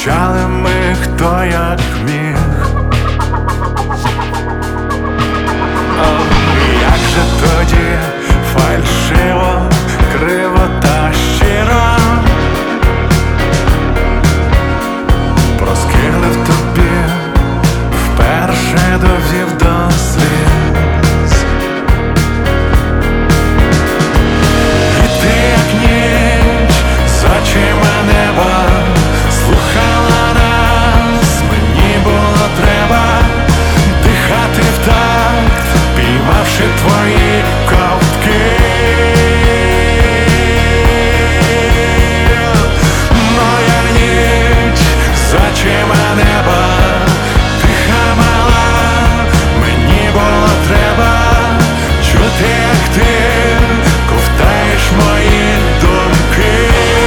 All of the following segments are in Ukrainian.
Мовчали ми, хто як міг. Як же тоді фальшиво, криво та щиро проскиглив тобі, вперше довів до сліз. І ти, як ніч, з очима неба слухала нас, мені було треба дихати в такт, піймавши твої ковтки. Моя ніч з очима неба, тиха мала, мені було треба чути, як ти ковтаєш мої думки.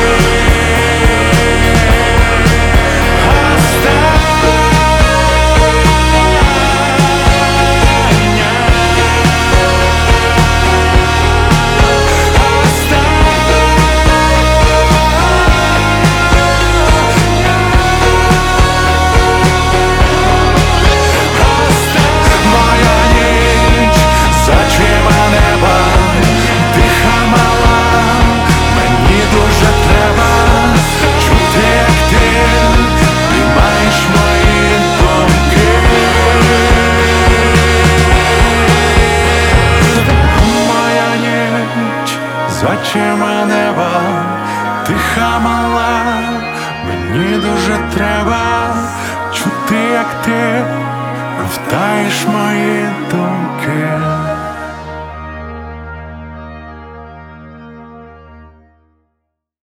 З очима неба, тиха мала, мені дуже треба чути, як ти ковтаєш мої думки.